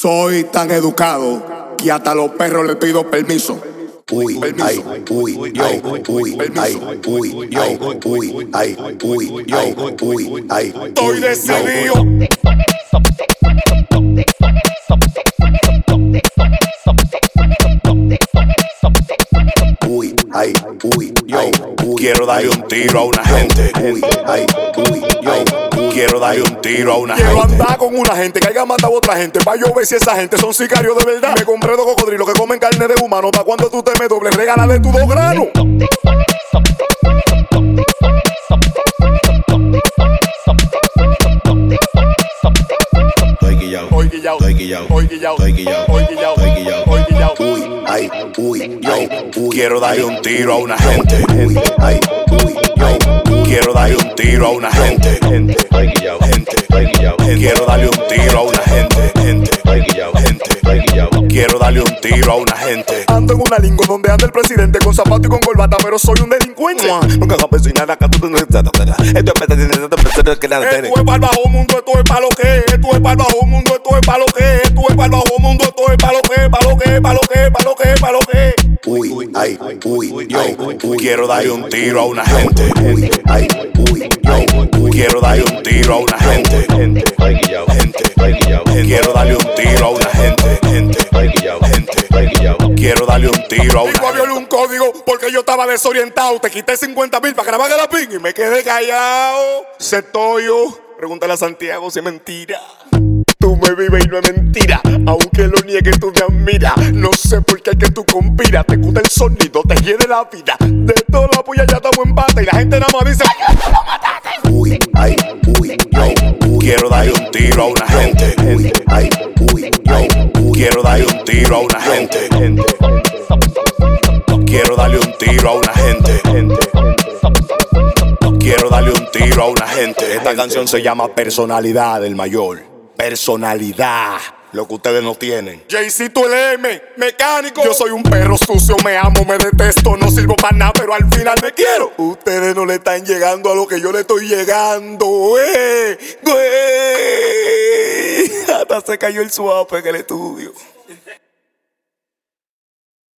Soy tan educado que hasta a los perros les pido permiso. Uy, ay, uy, ay, uy, ay, uy, ay, uy, ay, uy, ay, uy, ay. Estoy decidido. Uy, ay, uy, ay, Quiero darle un tiro a una gente. uy, ay, uy, ay. Quiero darle un tiro a una Quiero gente. andar con una gente que haya matado a otra gente. Pa' yo ver si esa gente son sicarios de verdad. Me compré dos cocodrilos que comen carne de humano. Pa' cuando tú te me dobles, regálale tus 2 granos. Estoy guillao, Hoy guillao, estoy guillao, hoy guillao, estoy guillao, hoy guillao, estoy guillao. hoy guillao. Uy, ay, uy, ay, uy. Quiero darle un tiro a una gente. Uy, ay, uy, ay. Quiero darle un tiro a una gente. Estoy guillao, Gente. estoy guillao, Quiero darle un tiro a una gente. estoy guillao, estoy guillao. Quiero darle un tiro a una gente. Ando en una lingo donde anda el presidente con zapato y con corbata, pero soy un delincuente. Nunca jamás soy nada, esto es Esto es para el bajo mundo, esto es para lo que es. Esto es para el bajo mundo, esto es para lo que es. Esto es para el bajo mundo, esto es para lo que es, para lo que es, para lo que es, para lo que es, para lo que es. Uy, ay, uy, ay, uy. Quiero darle un tiro a una gente. Uy, ay, uy, ay. Quiero darle un tiro a una gente. Estoy guillao, estoy guillao, Quiero darle un tiro a una gente. estoy guillao, estoy guillao. Quiero darle un tiro a una Digo, violé gente. un código porque yo estaba desorientado. Te quité 50,000 para grabar la ping y me quedé callado. Se estoy yo. Pregúntale a Santiago si es mentira. Tú me vives y no es mentira. Aunque lo niegues, tú me admiras. No sé por qué es que tú conspiras. Te gusta el sonido, te hiere la vida. De toda la puya ya estamos en pata. Y la gente nada más dice: ¡ay, tú lo mataste! Uy, ay, uy, ay, uy. Quiero darle un tiro a una gente. Uy, ay, uy, ay. Quiero darle un tiro a una gente. Quiero darle un tiro a una gente. Quiero darle un tiro a una gente. Esta canción se llama Personalidad del Mayor. Personalidad. Lo que ustedes no tienen. Jaycito el M, mecánico. Yo soy un perro sucio, me amo, me detesto, no sirvo para nada, pero al final me quiero. Ustedes no le están llegando a lo que yo le estoy llegando, güey. Hasta se cayó el suape en el estudio.